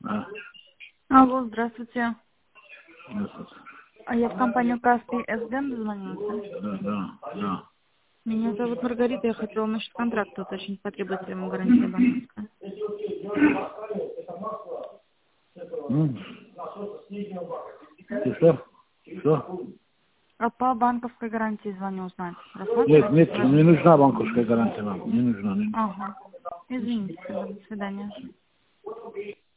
А, Алло, здравствуйте. здравствуйте. А я в компанию Каспий СД дозвонилась. Да. Меня зовут Маргарита, я хотела насчет контракта уточнить по требователям гарантии банковской. Что? А по банковской гарантии звоню узнать. Нет, Рассматриваете не предложение? нужна банковская гарантия нам. Не нужна. Ага. Извините, тогда, до свидания.